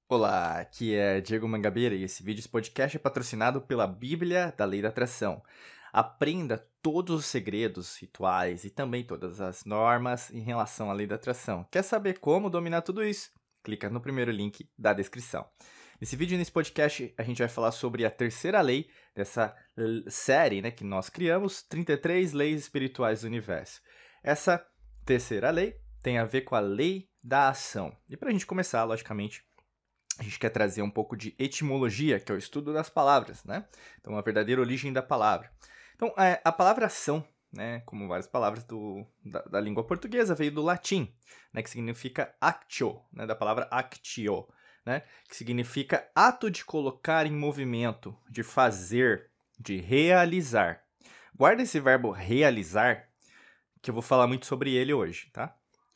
Olá, aqui é Diego Mangabeira e esse podcast é patrocinado pela Bíblia da Lei da Atração. Aprenda todos os segredos, rituais e também todas as normas em relação à Lei da Atração. Quer saber como dominar tudo isso? Clica no primeiro link da descrição. Nesse vídeo e nesse podcast a gente vai falar sobre a terceira lei dessa série que nós criamos, 33 Leis Espirituais do Universo. Essa terceira lei tem a ver com a lei da ação. E para a gente começar, logicamente, a gente quer trazer um pouco de etimologia, que é o estudo das palavras, né? Então, a verdadeira origem da palavra. Então, a palavra ação, né, como várias palavras da língua portuguesa, veio do latim, né, que significa actio, né, da palavra actio, né, que significa ato de colocar em movimento, de fazer, de realizar. Guarda esse verbo realizar, que eu vou falar muito sobre ele hoje, tá?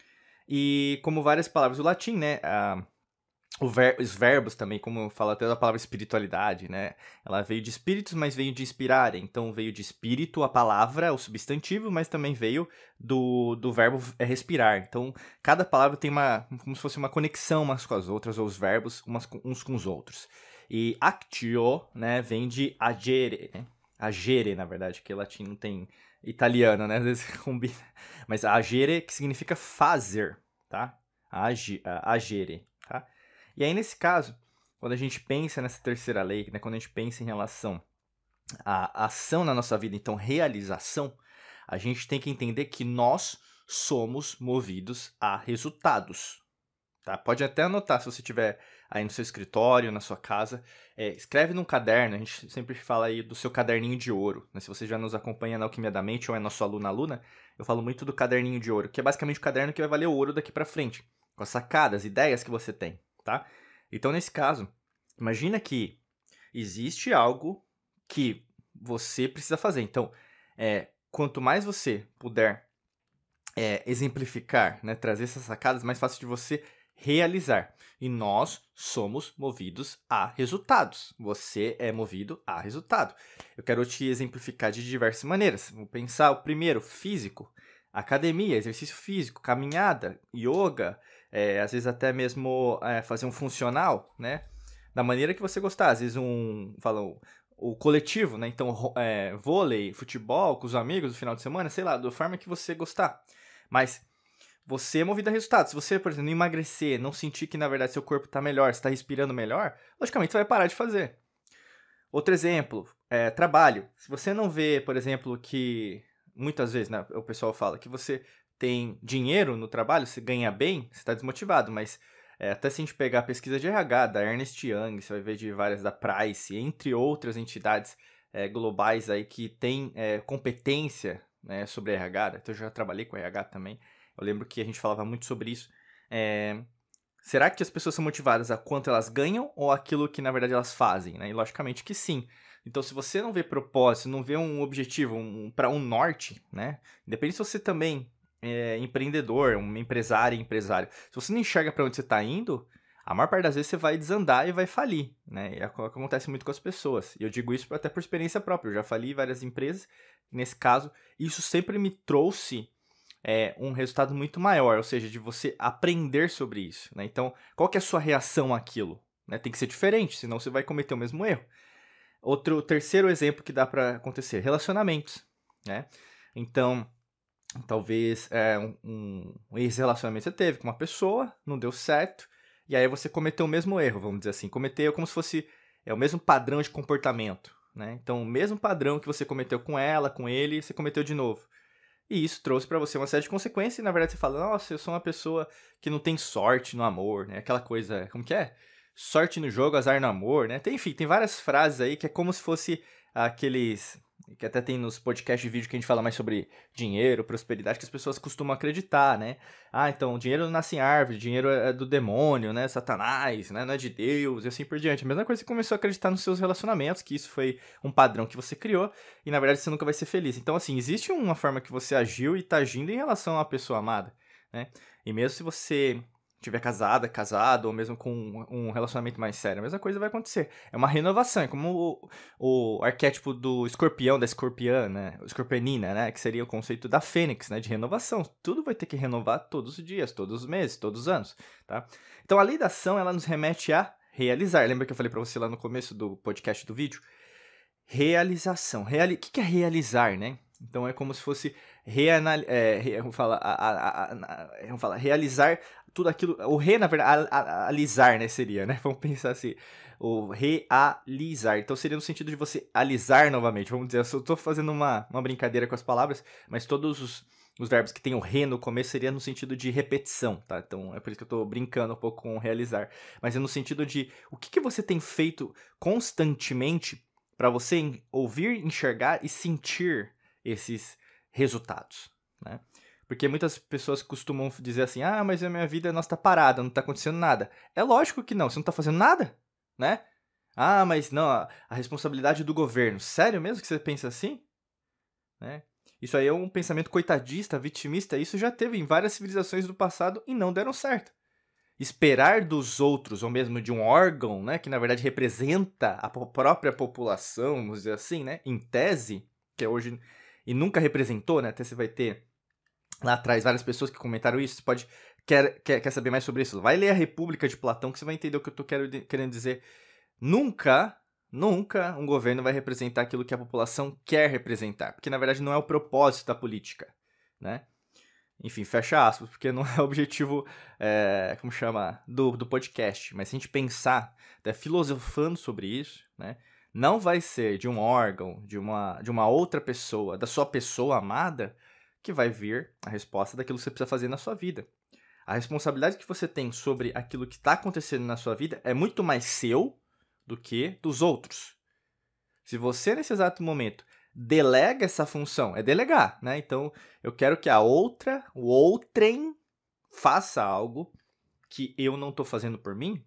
E como várias palavras do latim, né, os verbos também, como fala até da palavra espiritualidade, né? Ela veio de espíritos, mas veio de inspirar. Então veio de espírito a palavra, o substantivo, mas também veio do verbo respirar. Então cada palavra tem como se fosse uma conexão umas com as outras, ou os verbos uns com os outros. E actio, né, vem de agere, né? Agere, na verdade, que latim não tem italiano, né? Às vezes combina. Mas agere, que significa fazer, tá? Agere, tá? E aí, nesse caso, quando a gente pensa nessa terceira lei, né, quando a gente pensa em relação à ação na nossa vida, então realização, a gente tem que entender que nós somos movidos a resultados. Tá? Pode até anotar se você estiver aí no seu escritório, na sua casa, escreve num caderno, a gente sempre fala aí do seu caderninho de ouro. Né? Se você já nos acompanha na Alquimia da Mente ou é nosso aluna, eu falo muito do caderninho de ouro, que é basicamente o caderno que vai valer ouro daqui para frente, com as sacadas, ideias que você tem. Tá? Então, nesse caso, imagina que existe algo que você precisa fazer. Então, quanto mais você puder exemplificar, né, trazer essas sacadas, mais fácil de você realizar. E nós somos movidos a resultados. Você é movido a resultado. Eu quero te exemplificar de diversas maneiras. Vou pensar o primeiro, físico. Academia, exercício físico, caminhada, yoga, às vezes até mesmo fazer um funcional, né? Da maneira que você gostar. Às vezes o coletivo, né? Então, vôlei, futebol com os amigos no final de semana, sei lá, da forma que você gostar. Mas você é movido a resultados. Se você, por exemplo, não emagrecer, não sentir que na verdade seu corpo está melhor, está respirando melhor, logicamente você vai parar de fazer. Outro exemplo, trabalho. Se você não vê, por exemplo, que muitas vezes, né, o pessoal fala que você tem dinheiro no trabalho, você ganha bem, você está desmotivado, mas até se a gente pegar a pesquisa de RH da Ernst Young, você vai ver de várias da Price, entre outras entidades globais aí que têm competência, né, sobre RH, então eu já trabalhei com RH também, eu lembro que a gente falava muito sobre isso. Será que as pessoas são motivadas a quanto elas ganham ou aquilo que, na verdade, elas fazem? Né? E, logicamente, que sim. Então, se você não vê propósito, não vê um objetivo para um norte, né? Independente se você também é empreendedor, um empresário, se você não enxerga para onde você está indo, a maior parte das vezes você vai desandar e vai falir, né? E acontece muito com as pessoas. E eu digo isso até por experiência própria. Eu já fali várias empresas. Nesse caso, isso sempre me trouxe um resultado muito maior, ou seja, de você aprender sobre isso. Né? Então, qual que é a sua reação àquilo? Né? Tem que ser diferente, senão você vai cometer o mesmo erro. Terceiro exemplo que dá para acontecer, relacionamentos. Né? Então, talvez um ex-relacionamento você teve com uma pessoa, não deu certo, e aí você cometeu o mesmo erro, vamos dizer assim. Cometeu como se fosse o mesmo padrão de comportamento. Né? Então, o mesmo padrão que você cometeu com ela, com ele, você cometeu de novo. E isso trouxe pra você uma série de consequências e, na verdade, você fala, nossa, eu sou uma pessoa que não tem sorte no amor, né? Aquela coisa, como que é? Sorte no jogo, azar no amor, né? Enfim, tem várias frases aí que é como se fosse aqueles... que até tem nos podcasts de vídeo que a gente fala mais sobre dinheiro, prosperidade, que as pessoas costumam acreditar, né? Ah, então, dinheiro não nasce em árvore, dinheiro é do demônio, né? Satanás, né? Não é de Deus, e assim por diante. A mesma coisa que você começou a acreditar nos seus relacionamentos, que isso foi um padrão que você criou, e na verdade você nunca vai ser feliz. Então, assim, existe uma forma que você agiu e tá agindo em relação à pessoa amada, né? E mesmo se você tiver casado, ou mesmo com um relacionamento mais sério, a mesma coisa vai acontecer. É uma renovação, é como o arquétipo do escorpião, da escorpiã, né? O escorpionina, né? Que seria o conceito da fênix, né? De renovação. Tudo vai ter que renovar todos os dias, todos os meses, todos os anos, tá? Então, a lei da ação, ela nos remete a realizar. Lembra que eu falei para você lá no começo do podcast do vídeo? Realização. O que é realizar, né? Então é como se fosse vamos falar, realizar tudo aquilo. O na verdade, alisar, né? Seria, né? Vamos pensar assim. O realizar. Então seria no sentido de você alisar novamente. Vamos dizer, eu estou fazendo uma brincadeira com as palavras, mas todos os verbos que tem o re no começo seria no sentido de repetição, tá? Então é por isso que eu estou brincando um pouco com realizar. Mas é no sentido de o que você tem feito constantemente para você ouvir, enxergar e sentir esses resultados, né? Porque muitas pessoas costumam dizer assim, mas a minha vida não está parada, não está acontecendo nada. É lógico que não, você não está fazendo nada, né? Mas não, a responsabilidade do governo. Sério mesmo que você pensa assim? Né? Isso aí é um pensamento coitadista, vitimista, isso já teve em várias civilizações do passado e não deram certo. Esperar dos outros, ou mesmo de um órgão, né, que na verdade representa a própria população, vamos dizer assim, né, em tese, que é hoje, e nunca representou, né, até você vai ter lá atrás várias pessoas que comentaram isso, você pode, quer saber mais sobre isso, vai ler a República de Platão que você vai entender o que eu estou querendo dizer. Nunca um governo vai representar aquilo que a população quer representar, porque na verdade não é o propósito da política, né? Enfim, fecha aspas, porque não é o objetivo, do podcast. Mas se a gente pensar, até filosofando sobre isso, né, não vai ser de um órgão, de uma outra pessoa, da sua pessoa amada, que vai vir a resposta daquilo que você precisa fazer na sua vida. A responsabilidade que você tem sobre aquilo que está acontecendo na sua vida é muito mais seu do que dos outros. Se você, nesse exato momento, delega essa função, é delegar, né? Então, eu quero que o outrem faça algo que eu não estou fazendo por mim.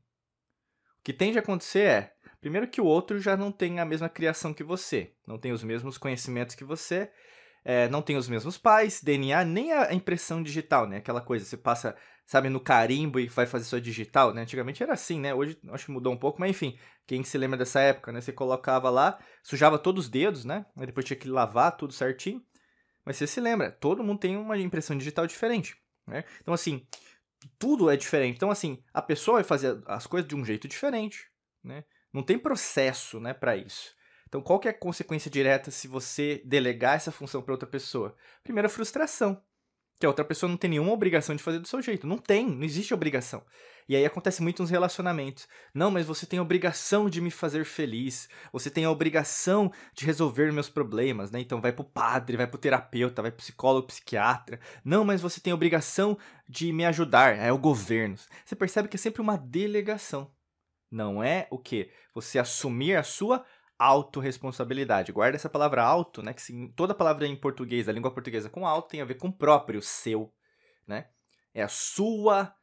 O que tende a acontecer é, primeiro que o outro já não tem a mesma criação que você, não tem os mesmos conhecimentos que você, não tem os mesmos pais, DNA, nem a impressão digital, né? Aquela coisa, você passa, sabe, no carimbo e vai fazer sua digital, né? Antigamente era assim, né? Hoje acho que mudou um pouco, mas enfim, quem se lembra dessa época, né? Você colocava lá, sujava todos os dedos, né? Aí depois tinha que lavar tudo certinho. Mas você se lembra, todo mundo tem uma impressão digital diferente, né? Então, assim, tudo é diferente. Então, assim, a pessoa vai fazer as coisas de um jeito diferente, né? Não tem processo, né, para isso. Então, qual que é a consequência direta se você delegar essa função para outra pessoa? Primeiro, a frustração. Que a outra pessoa não tem nenhuma obrigação de fazer do seu jeito. Não existe obrigação. E aí acontece muito nos relacionamentos. Não, mas você tem a obrigação de me fazer feliz. Você tem a obrigação de resolver meus problemas, né? Então vai pro padre, vai pro terapeuta, vai pro psicólogo, psiquiatra. Não, mas você tem a obrigação de me ajudar. É o governo. Você percebe que é sempre uma delegação. Não é o quê? Você assumir a sua autorresponsabilidade. Guarda essa palavra auto, né? Que toda palavra em português, a língua portuguesa com auto, tem a ver com próprio, seu, né? É a sua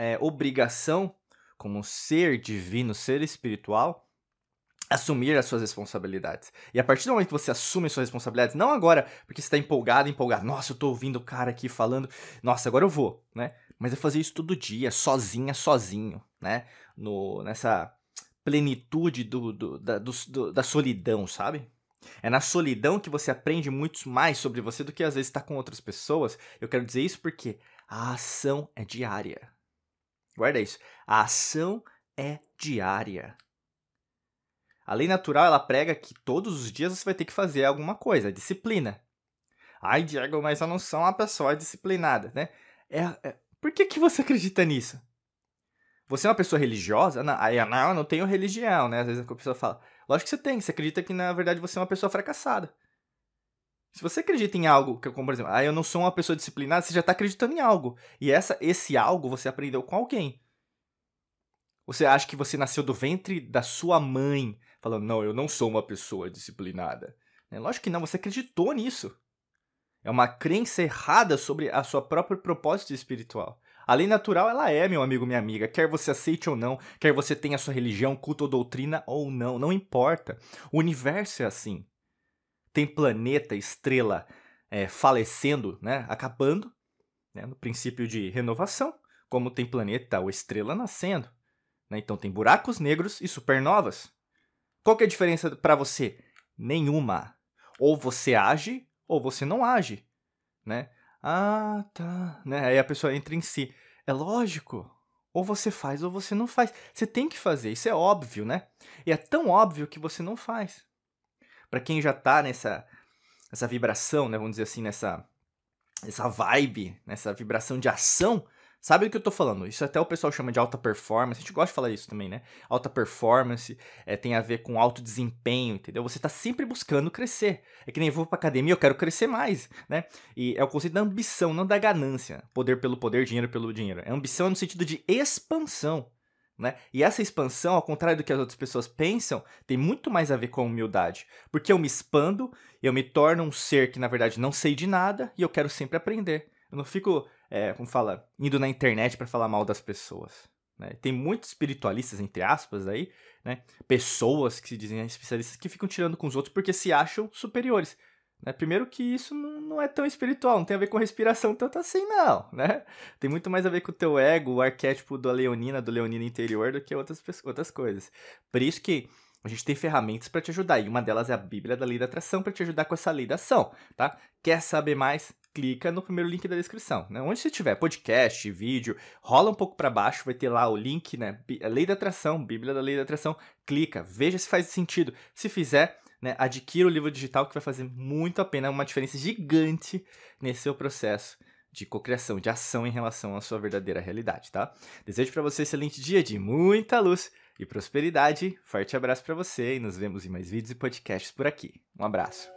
obrigação como ser divino, ser espiritual, assumir as suas responsabilidades. E a partir do momento que você assume as suas responsabilidades, não agora porque você está empolgado, nossa, eu tô ouvindo o cara aqui falando, nossa, agora eu vou, né? Mas é fazer isso todo dia, sozinho, né? Nessa plenitude da solidão, sabe? É na solidão que você aprende muito mais sobre você do que às vezes estar com outras pessoas. Eu quero dizer isso porque a ação é diária. Guarda isso. A ação é diária. A lei natural, ela prega que todos os dias você vai ter que fazer alguma coisa, disciplina. Ai, Diego, mas eu não sou uma pessoa disciplinada, né? Por que você acredita nisso? Você é uma pessoa religiosa? Não, eu não tenho religião, né? Às vezes a pessoa fala. Lógico que você tem, você acredita que na verdade você é uma pessoa fracassada. Se você acredita em algo, como por exemplo, eu não sou uma pessoa disciplinada, você já está acreditando em algo. E esse algo você aprendeu com alguém. Você acha que você nasceu do ventre da sua mãe, falando, não, eu não sou uma pessoa disciplinada. Lógico que não, você acreditou nisso. É uma crença errada sobre a sua própria propósito espiritual. A lei natural, ela é, meu amigo, minha amiga. Quer você aceite ou não, quer você tenha sua religião, culto ou doutrina ou não, não importa. O universo é assim. Tem planeta, estrela falecendo, né, acabando, né, no princípio de renovação, como tem planeta ou estrela nascendo. Né? Então tem buracos negros e supernovas. Qual que é a diferença para você? Nenhuma. Ou você age ou você não age, né? Ah, tá. Né? Aí a pessoa entra em si. É lógico. Ou você faz ou você não faz. Você tem que fazer, isso é óbvio, né? E é tão óbvio que você não faz. Para quem já tá nessa vibração, né, vamos dizer assim, nessa vibe, nessa vibração de ação, sabe do que eu tô falando? Isso até o pessoal chama de alta performance, a gente gosta de falar isso também, né? Alta performance tem a ver com alto desempenho, entendeu? Você tá sempre buscando crescer. É que nem eu vou pra academia, eu quero crescer mais, né? E é o conceito da ambição, não da ganância. Poder pelo poder, dinheiro pelo dinheiro. É ambição no sentido de expansão. Né? E essa expansão, ao contrário do que as outras pessoas pensam, tem muito mais a ver com a humildade. Porque eu me expando, eu me torno um ser que, na verdade, não sei de nada e eu quero sempre aprender. Eu não fico, como fala, indo na internet para falar mal das pessoas. Né? Tem muitos espiritualistas, entre aspas, aí, né? Pessoas que se dizem especialistas que ficam tirando com os outros porque se acham superiores. Né? Primeiro que isso não é tão espiritual, não tem a ver com respiração tanto assim, não, né? Tem muito mais a ver com o teu ego, o arquétipo do leonino interior, do que outras coisas. Por isso que a gente tem ferramentas para te ajudar, e uma delas é a Bíblia da Lei da Atração, para te ajudar com essa lei da ação, tá? Quer saber mais? Clica no primeiro link da descrição, né? Onde você tiver podcast, vídeo, rola um pouco para baixo, vai ter lá o link, né? Lei da Atração, Bíblia da Lei da Atração, clica, veja se faz sentido. Se fizer, né, adquira o livro digital que vai fazer muito a pena, uma diferença gigante nesse seu processo de cocriação, de ação em relação à sua verdadeira realidade, tá? Desejo para você um excelente dia de muita luz e prosperidade. Forte abraço para você e nos vemos em mais vídeos e podcasts por aqui. Um abraço.